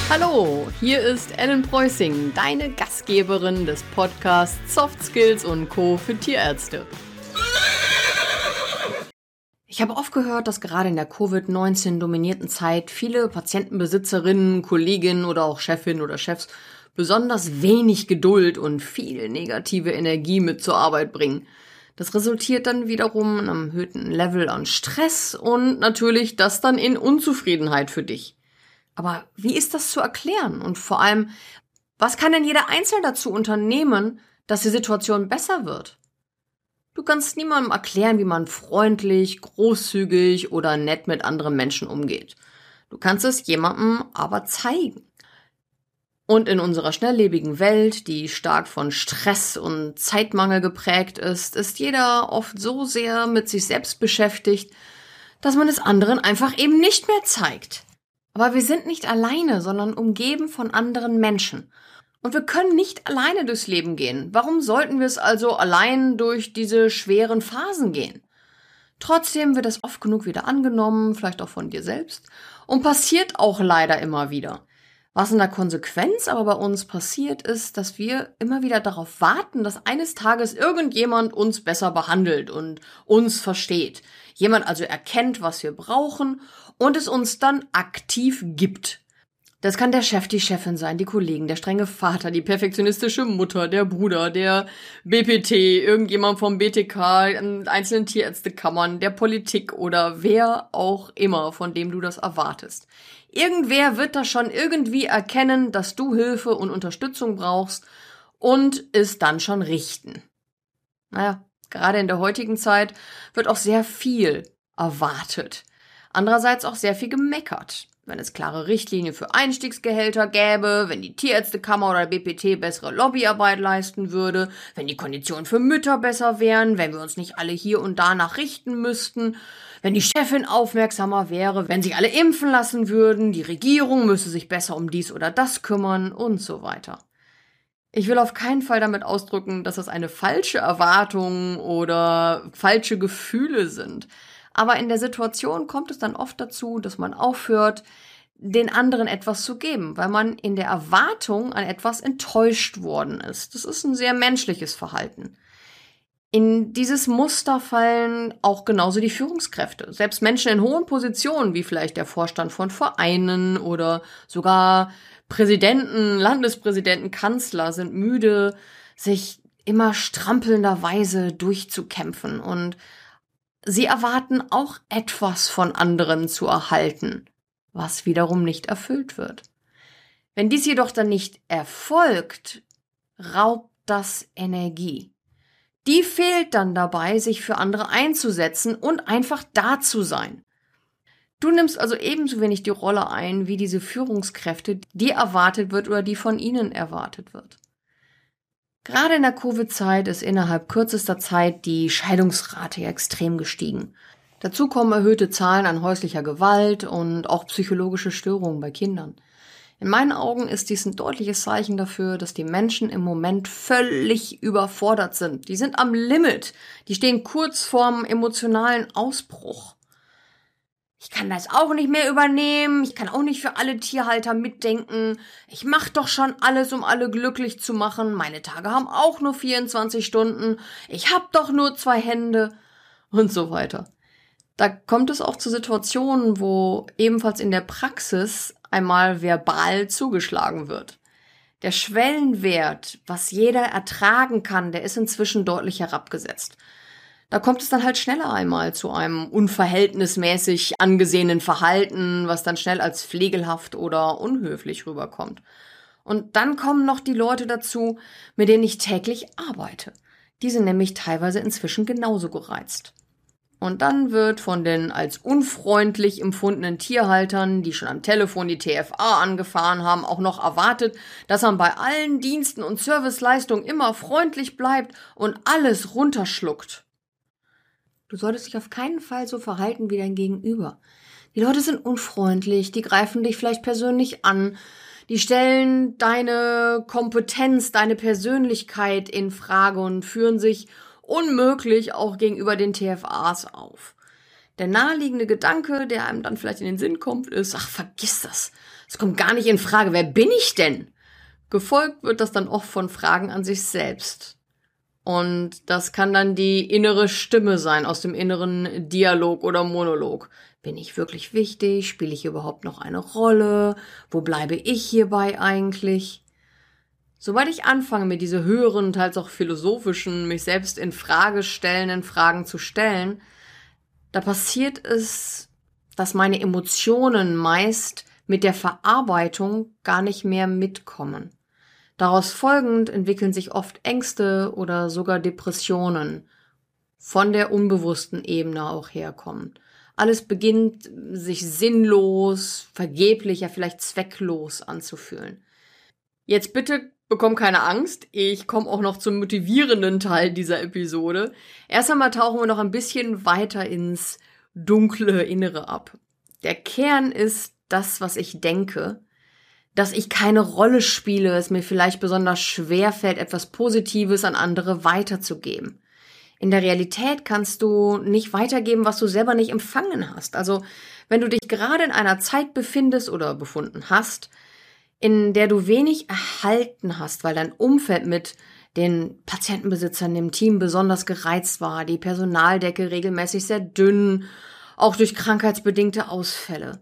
Hallo, hier ist Ellen Preußing, deine Gastgeberin des Podcasts Soft Skills und Co. für Tierärzte. Ich habe oft gehört, dass gerade in der Covid-19-dominierten Zeit viele Patientenbesitzerinnen, Kolleginnen oder auch Chefinnen oder Chefs besonders wenig Geduld und viel negative Energie mit zur Arbeit bringen. Das resultiert dann wiederum in einem erhöhten Level an Stress und natürlich das dann in Unzufriedenheit für dich. Aber wie ist das zu erklären? Und vor allem, was kann denn jeder Einzelne dazu unternehmen, dass die Situation besser wird? Du kannst niemandem erklären, wie man freundlich, großzügig oder nett mit anderen Menschen umgeht. Du kannst es jemandem aber zeigen. Und in unserer schnelllebigen Welt, die stark von Stress und Zeitmangel geprägt ist jeder oft so sehr mit sich selbst beschäftigt, dass man es anderen einfach eben nicht mehr zeigt. Aber wir sind nicht alleine, sondern umgeben von anderen Menschen. Und wir können nicht alleine durchs Leben gehen. Warum sollten wir es also allein durch diese schweren Phasen gehen? Trotzdem wird das oft genug wieder angenommen, vielleicht auch von dir selbst, und passiert auch leider immer wieder. Was in der Konsequenz aber bei uns passiert ist, dass wir immer wieder darauf warten, dass eines Tages irgendjemand uns besser behandelt und uns versteht. Jemand also erkennt, was wir brauchen und es uns dann aktiv gibt. Das kann der Chef, die Chefin sein, die Kollegen, der strenge Vater, die perfektionistische Mutter, der Bruder, der BPT, irgendjemand vom BTK, einzelnen Tierärztekammern, der Politik oder wer auch immer, von dem du das erwartest. Irgendwer wird das schon irgendwie erkennen, dass du Hilfe und Unterstützung brauchst und es dann schon richten. Naja, gerade in der heutigen Zeit wird auch sehr viel erwartet. Andererseits auch sehr viel gemeckert. Wenn es klare Richtlinien für Einstiegsgehälter gäbe, wenn die Tierärztekammer oder BPT bessere Lobbyarbeit leisten würde, wenn die Konditionen für Mütter besser wären, wenn wir uns nicht alle hier und danach richten müssten, wenn die Chefin aufmerksamer wäre, wenn sich alle impfen lassen würden, die Regierung müsse sich besser um dies oder das kümmern und so weiter. Ich will auf keinen Fall damit ausdrücken, dass das eine falsche Erwartung oder falsche Gefühle sind. Aber in der Situation kommt es dann oft dazu, dass man aufhört, den anderen etwas zu geben, weil man in der Erwartung an etwas enttäuscht worden ist. Das ist ein sehr menschliches Verhalten. In dieses Muster fallen auch genauso die Führungskräfte. Selbst Menschen in hohen Positionen, wie vielleicht der Vorstand von Vereinen oder sogar Präsidenten, Landespräsidenten, Kanzler, sind müde, sich immer strampelnderweise durchzukämpfen und sie erwarten auch etwas von anderen zu erhalten, was wiederum nicht erfüllt wird. Wenn dies jedoch dann nicht erfolgt, raubt das Energie. Die fehlt dann dabei, sich für andere einzusetzen und einfach da zu sein. Du nimmst also ebenso wenig die Rolle ein, wie diese Führungskräfte, die erwartet wird oder die von ihnen erwartet wird. Gerade in der Covid-Zeit ist innerhalb kürzester Zeit die Scheidungsrate extrem gestiegen. Dazu kommen erhöhte Zahlen an häuslicher Gewalt und auch psychologische Störungen bei Kindern. In meinen Augen ist dies ein deutliches Zeichen dafür, dass die Menschen im Moment völlig überfordert sind. Die sind am Limit. Die stehen kurz vorm emotionalen Ausbruch. Ich kann das auch nicht mehr übernehmen. Ich kann auch nicht für alle Tierhalter mitdenken. Ich mache doch schon alles, um alle glücklich zu machen. Meine Tage haben auch nur 24 Stunden. Ich habe doch nur 2 Hände und so weiter. Da kommt es auch zu Situationen, wo ebenfalls in der Praxis einmal verbal zugeschlagen wird. Der Schwellenwert, was jeder ertragen kann, der ist inzwischen deutlich herabgesetzt. Da kommt es dann halt schneller einmal zu einem unverhältnismäßig angesehenen Verhalten, was dann schnell als pflegelhaft oder unhöflich rüberkommt. Und dann kommen noch die Leute dazu, mit denen ich täglich arbeite. Die sind nämlich teilweise inzwischen genauso gereizt. Und dann wird von den als unfreundlich empfundenen Tierhaltern, die schon am Telefon die TFA angefahren haben, auch noch erwartet, dass man bei allen Diensten und Serviceleistungen immer freundlich bleibt und alles runterschluckt. Du solltest dich auf keinen Fall so verhalten wie dein Gegenüber. Die Leute sind unfreundlich, die greifen dich vielleicht persönlich an, die stellen deine Kompetenz, deine Persönlichkeit in Frage und führen sich unmöglich auch gegenüber den TFAs auf. Der naheliegende Gedanke, der einem dann vielleicht in den Sinn kommt, ist, ach, vergiss das. Es kommt gar nicht in Frage, wer bin ich denn? Gefolgt wird das dann oft von Fragen an sich selbst. Und das kann dann die innere Stimme sein aus dem inneren Dialog oder Monolog. Bin ich wirklich wichtig? Spiele ich überhaupt noch eine Rolle? Wo bleibe ich hierbei eigentlich? Sobald ich anfange, mir diese höheren, teils auch philosophischen, mich selbst in Frage stellenden Fragen zu stellen, da passiert es, dass meine Emotionen meist mit der Verarbeitung gar nicht mehr mitkommen. Daraus folgend entwickeln sich oft Ängste oder sogar Depressionen, von der unbewussten Ebene auch herkommen. Alles beginnt sich sinnlos, vergeblich, ja vielleicht zwecklos anzufühlen. Jetzt bitte bekomm keine Angst, ich komme auch noch zum motivierenden Teil dieser Episode. Erst einmal tauchen wir noch ein bisschen weiter ins dunkle Innere ab. Der Kern ist das, was ich denke, dass ich keine Rolle spiele, es mir vielleicht besonders schwer fällt, etwas Positives an andere weiterzugeben. In der Realität kannst du nicht weitergeben, was du selber nicht empfangen hast. Also, wenn du dich gerade in einer Zeit befindest oder befunden hast, in der du wenig erhalten hast, weil dein Umfeld mit den Patientenbesitzern im Team besonders gereizt war, die Personaldecke regelmäßig sehr dünn, auch durch krankheitsbedingte Ausfälle.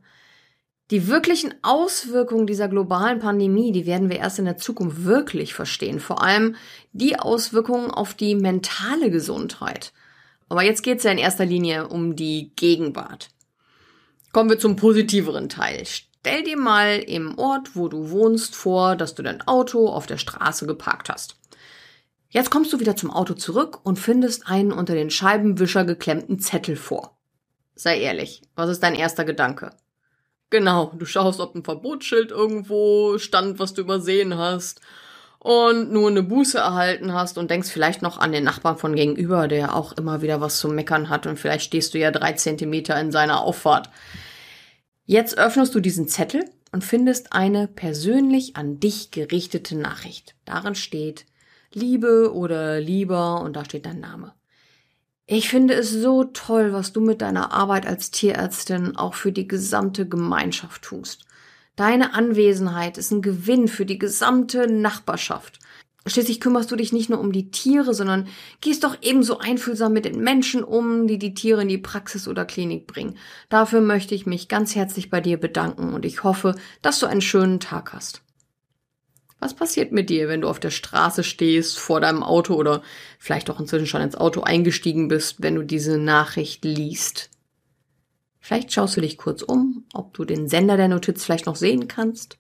Die wirklichen Auswirkungen dieser globalen Pandemie, die werden wir erst in der Zukunft wirklich verstehen. Vor allem die Auswirkungen auf die mentale Gesundheit. Aber jetzt geht es ja in erster Linie um die Gegenwart. Kommen wir zum positiveren Teil. Stell dir mal im Ort, wo du wohnst, vor, dass du dein Auto auf der Straße geparkt hast. Jetzt kommst du wieder zum Auto zurück und findest einen unter den Scheibenwischer geklemmten Zettel vor. Sei ehrlich, was ist dein erster Gedanke? Genau, du schaust, ob ein Verbotsschild irgendwo stand, was du übersehen hast und nur eine Buße erhalten hast und denkst vielleicht noch an den Nachbarn von gegenüber, der auch immer wieder was zu meckern hat und vielleicht stehst du ja 3 Zentimeter in seiner Auffahrt. Jetzt öffnest du diesen Zettel und findest eine persönlich an dich gerichtete Nachricht. Darin steht Liebe oder Lieber und da steht dein Name. Ich finde es so toll, was du mit deiner Arbeit als Tierärztin auch für die gesamte Gemeinschaft tust. Deine Anwesenheit ist ein Gewinn für die gesamte Nachbarschaft. Schließlich kümmerst du dich nicht nur um die Tiere, sondern gehst doch ebenso einfühlsam mit den Menschen um, die die Tiere in die Praxis oder Klinik bringen. Dafür möchte ich mich ganz herzlich bei dir bedanken und ich hoffe, dass du einen schönen Tag hast. Was passiert mit dir, wenn du auf der Straße stehst, vor deinem Auto oder vielleicht auch inzwischen schon ins Auto eingestiegen bist, wenn du diese Nachricht liest? Vielleicht schaust du dich kurz um, ob du den Sender der Notiz vielleicht noch sehen kannst.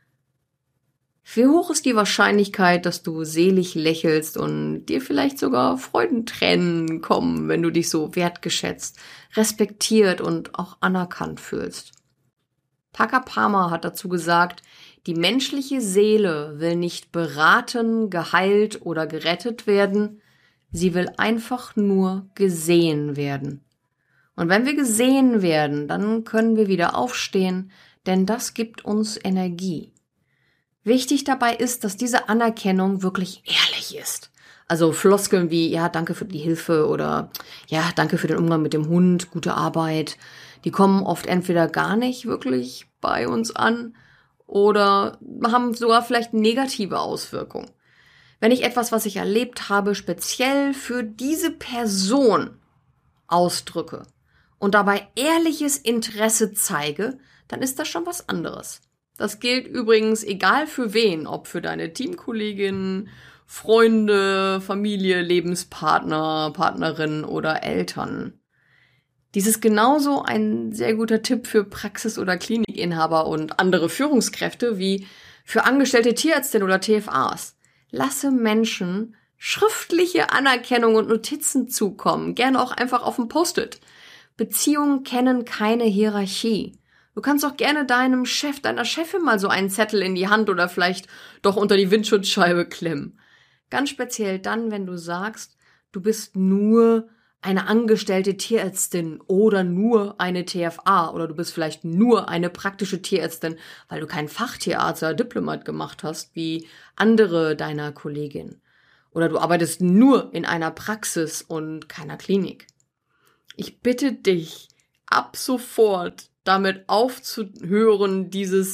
Wie hoch ist die Wahrscheinlichkeit, dass du selig lächelst und dir vielleicht sogar Freudentränen kommen, wenn du dich so wertgeschätzt, respektiert und auch anerkannt fühlst? Parker Palmer hat dazu gesagt, die menschliche Seele will nicht beraten, geheilt oder gerettet werden, sie will einfach nur gesehen werden. Und wenn wir gesehen werden, dann können wir wieder aufstehen, denn das gibt uns Energie. Wichtig dabei ist, dass diese Anerkennung wirklich ehrlich ist. Also Floskeln wie, ja, danke für die Hilfe oder ja, danke für den Umgang mit dem Hund, gute Arbeit, die kommen oft entweder gar nicht wirklich bei uns an oder haben sogar vielleicht negative Auswirkungen. Wenn ich etwas, was ich erlebt habe, speziell für diese Person ausdrücke und dabei ehrliches Interesse zeige, dann ist das schon was anderes. Das gilt übrigens egal für wen, ob für deine Teamkolleginnen, Freunde, Familie, Lebenspartner, Partnerin oder Eltern. Dies ist genauso ein sehr guter Tipp für Praxis- oder Klinikinhaber und andere Führungskräfte wie für angestellte Tierärztinnen oder TFAs. Lasse Menschen schriftliche Anerkennung und Notizen zukommen, gerne auch einfach auf dem Post-it. Beziehungen kennen keine Hierarchie. Du kannst auch gerne deinem Chef, deiner Chefin mal so einen Zettel in die Hand oder vielleicht doch unter die Windschutzscheibe klemmen. Ganz speziell dann, wenn du sagst, du bist nur eine angestellte Tierärztin oder nur eine TFA oder du bist vielleicht nur eine praktische Tierärztin, weil du keinen Fachtierarzt oder Diplomat gemacht hast, wie andere deiner Kolleginnen. Oder du arbeitest nur in einer Praxis und keiner Klinik. Ich bitte dich, ab sofort damit aufzuhören, dieses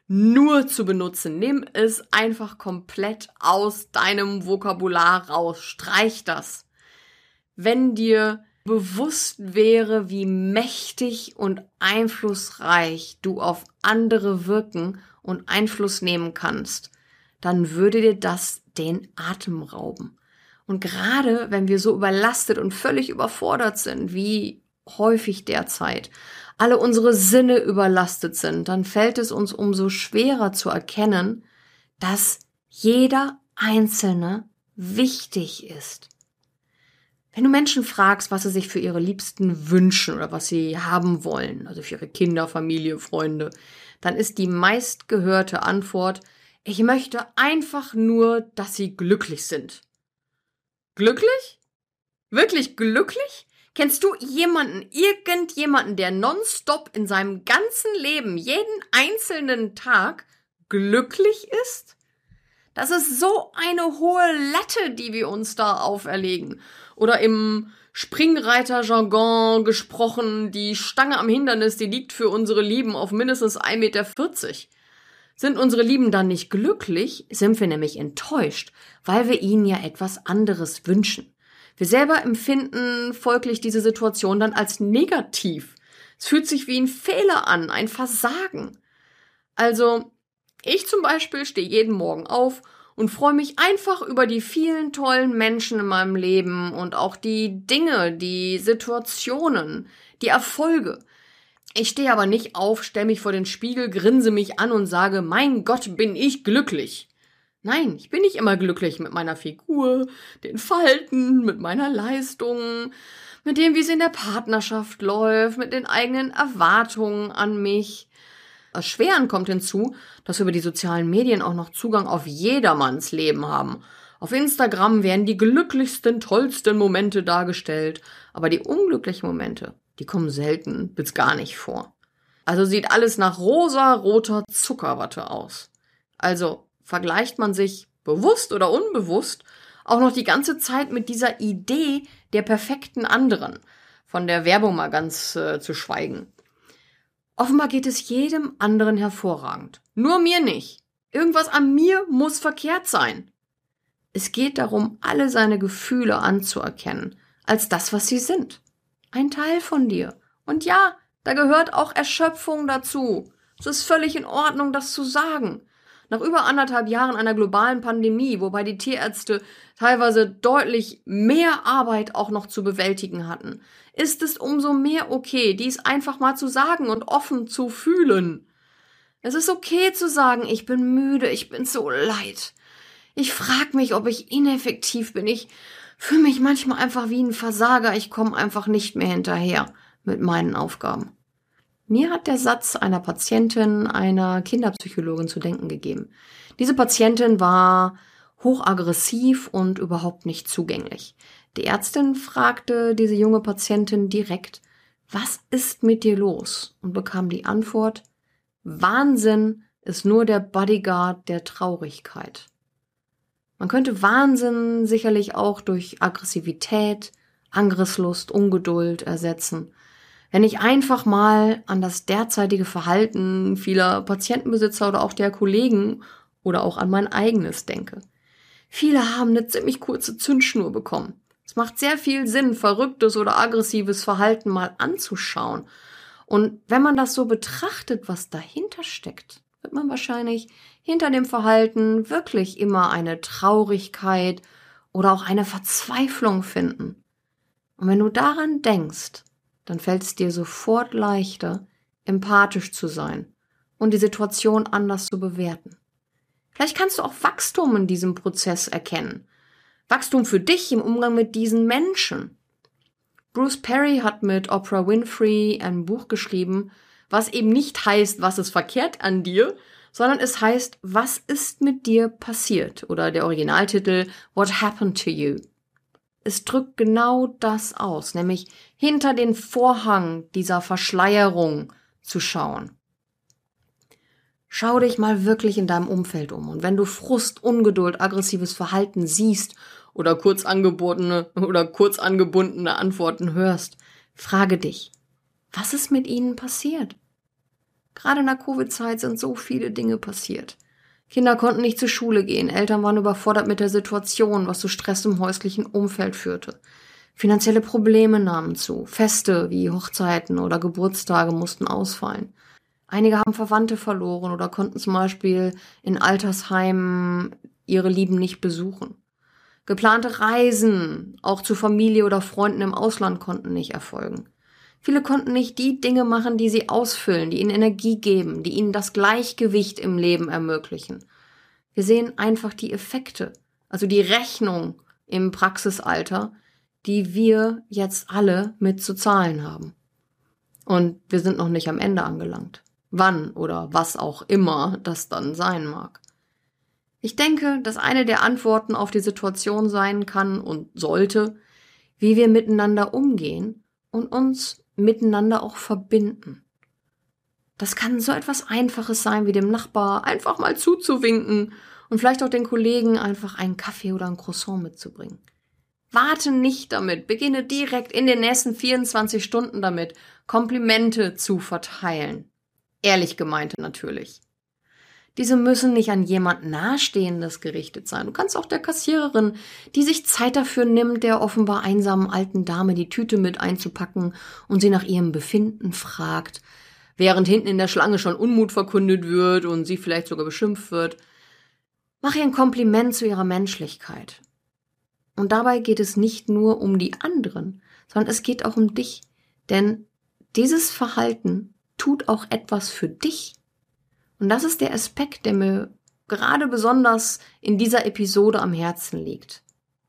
nur zu benutzen. Nimm es einfach komplett aus deinem Vokabular raus. Streich das. Wenn dir bewusst wäre, wie mächtig und einflussreich du auf andere wirken und Einfluss nehmen kannst, dann würde dir das den Atem rauben. Und gerade wenn wir so überlastet und völlig überfordert sind, wie häufig derzeit, alle unsere Sinne überlastet sind, dann fällt es uns umso schwerer zu erkennen, dass jeder Einzelne wichtig ist. Wenn du Menschen fragst, was sie sich für ihre Liebsten wünschen oder was sie haben wollen, also für ihre Kinder, Familie, Freunde, dann ist die meistgehörte Antwort: Ich möchte einfach nur, dass sie glücklich sind. Glücklich? Wirklich glücklich? Kennst du irgendjemanden, der nonstop in seinem ganzen Leben, jeden einzelnen Tag glücklich ist? Das ist so eine hohe Latte, die wir uns da auferlegen. Oder im Springreiter-Jargon gesprochen, die Stange am Hindernis, die liegt für unsere Lieben auf mindestens 1,40 Meter. Sind unsere Lieben dann nicht glücklich, sind wir nämlich enttäuscht, weil wir ihnen ja etwas anderes wünschen. Wir selber empfinden folglich diese Situation dann als negativ. Es fühlt sich wie ein Fehler an, ein Versagen. Also, ich zum Beispiel stehe jeden Morgen auf und freue mich einfach über die vielen tollen Menschen in meinem Leben und auch die Dinge, die Situationen, die Erfolge. Ich stehe aber nicht auf, stelle mich vor den Spiegel, grinse mich an und sage, mein Gott, bin ich glücklich. Nein, ich bin nicht immer glücklich mit meiner Figur, den Falten, mit meiner Leistung, mit dem, wie es in der Partnerschaft läuft, mit den eigenen Erwartungen an mich. Erschwerend kommt hinzu, dass wir über die sozialen Medien auch noch Zugang auf jedermanns Leben haben. Auf Instagram werden die glücklichsten, tollsten Momente dargestellt, aber die unglücklichen Momente, die kommen selten bis gar nicht vor. Also sieht alles nach rosa-roter Zuckerwatte aus. Also vergleicht man sich bewusst oder unbewusst auch noch die ganze Zeit mit dieser Idee der perfekten anderen, von der Werbung mal ganz zu schweigen. Offenbar geht es jedem anderen hervorragend. Nur mir nicht. Irgendwas an mir muss verkehrt sein. Es geht darum, alle seine Gefühle anzuerkennen, als das, was sie sind. Ein Teil von dir. Und ja, da gehört auch Erschöpfung dazu. Es ist völlig in Ordnung, das zu sagen. Nach über 1,5 Jahren einer globalen Pandemie, wobei die Tierärzte teilweise deutlich mehr Arbeit auch noch zu bewältigen hatten, ist es umso mehr okay, dies einfach mal zu sagen und offen zu fühlen. Es ist okay zu sagen, ich bin müde, ich bin so leid. Ich frage mich, ob ich ineffektiv bin. Ich fühle mich manchmal einfach wie ein Versager. Ich komme einfach nicht mehr hinterher mit meinen Aufgaben. Mir hat der Satz einer Patientin, einer Kinderpsychologin zu denken gegeben. Diese Patientin war hochaggressiv und überhaupt nicht zugänglich. Die Ärztin fragte diese junge Patientin direkt, was ist mit dir los? Und bekam die Antwort, Wahnsinn ist nur der Bodyguard der Traurigkeit. Man könnte Wahnsinn sicherlich auch durch Aggressivität, Angriffslust, Ungeduld ersetzen. Wenn ich einfach mal an das derzeitige Verhalten vieler Patientenbesitzer oder auch der Kollegen oder auch an mein eigenes denke. Viele haben eine ziemlich kurze Zündschnur bekommen. Es macht sehr viel Sinn, verrücktes oder aggressives Verhalten mal anzuschauen. Und wenn man das so betrachtet, was dahinter steckt, wird man wahrscheinlich hinter dem Verhalten wirklich immer eine Traurigkeit oder auch eine Verzweiflung finden. Und wenn du daran denkst, dann fällt es dir sofort leichter, empathisch zu sein und die Situation anders zu bewerten. Vielleicht kannst du auch Wachstum in diesem Prozess erkennen. Wachstum für dich im Umgang mit diesen Menschen. Bruce Perry hat mit Oprah Winfrey ein Buch geschrieben, was eben nicht heißt, was ist verkehrt an dir, sondern es heißt, was ist mit dir passiert? Oder der Originaltitel, What happened to you? Es drückt genau das aus, nämlich hinter den Vorhang dieser Verschleierung zu schauen. Schau dich mal wirklich in deinem Umfeld um und wenn du Frust, Ungeduld, aggressives Verhalten siehst oder kurz angebotene oder kurz angebundene Antworten hörst, frage dich, was ist mit ihnen passiert? Gerade in der Covid-Zeit sind so viele Dinge passiert. Kinder konnten nicht zur Schule gehen, Eltern waren überfordert mit der Situation, was zu Stress im häuslichen Umfeld führte. Finanzielle Probleme nahmen zu, Feste wie Hochzeiten oder Geburtstage mussten ausfallen. Einige haben Verwandte verloren oder konnten zum Beispiel in Altersheimen ihre Lieben nicht besuchen. Geplante Reisen, auch zu Familie oder Freunden im Ausland, konnten nicht erfolgen. Viele konnten nicht die Dinge machen, die sie ausfüllen, die ihnen Energie geben, die ihnen das Gleichgewicht im Leben ermöglichen. Wir sehen einfach die Effekte, also die Rechnung im Praxisalter, die wir jetzt alle mit zu zahlen haben. Und wir sind noch nicht am Ende angelangt. Wann oder was auch immer das dann sein mag. Ich denke, dass eine der Antworten auf die Situation sein kann und sollte, wie wir miteinander umgehen und uns miteinander auch verbinden. Das kann so etwas Einfaches sein, wie dem Nachbar einfach mal zuzuwinken und vielleicht auch den Kollegen einfach einen Kaffee oder ein Croissant mitzubringen. Warte nicht damit, beginne direkt in den nächsten 24 Stunden damit, Komplimente zu verteilen. Ehrlich gemeinte natürlich. Diese müssen nicht an jemand Nahestehendes gerichtet sein. Du kannst auch der Kassiererin, die sich Zeit dafür nimmt, der offenbar einsamen alten Dame die Tüte mit einzupacken und sie nach ihrem Befinden fragt, während hinten in der Schlange schon Unmut verkündet wird und sie vielleicht sogar beschimpft wird. Mach ihr ein Kompliment zu ihrer Menschlichkeit. Und dabei geht es nicht nur um die anderen, sondern es geht auch um dich. Denn dieses Verhalten tut auch etwas für dich. Und das ist der Aspekt, der mir gerade besonders in dieser Episode am Herzen liegt.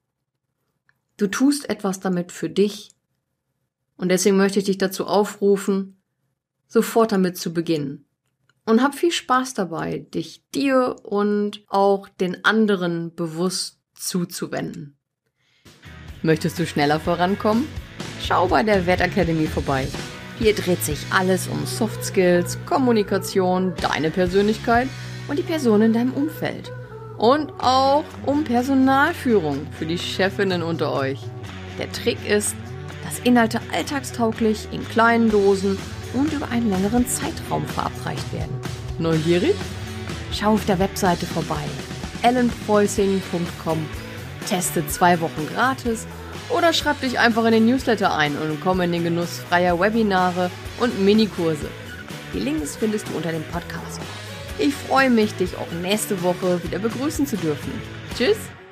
Du tust etwas damit für dich und deswegen möchte ich dich dazu aufrufen, sofort damit zu beginnen. Und hab viel Spaß dabei, dich dir und auch den anderen bewusst zuzuwenden. Möchtest du schneller vorankommen? Schau bei der Wertakademie vorbei. Hier dreht sich alles um Soft Skills, Kommunikation, deine Persönlichkeit und die Person in deinem Umfeld. Und auch um Personalführung für die Chefinnen unter euch. Der Trick ist, dass Inhalte alltagstauglich in kleinen Dosen und über einen längeren Zeitraum verabreicht werden. Neugierig? Schau auf der Webseite vorbei, ellenpreußing.com, teste 2 Wochen gratis oder schreib dich einfach in den Newsletter ein und komm in den Genuss freier Webinare und Minikurse. Die Links findest du unter dem Podcast. Ich freue mich, dich auch nächste Woche wieder begrüßen zu dürfen. Tschüss!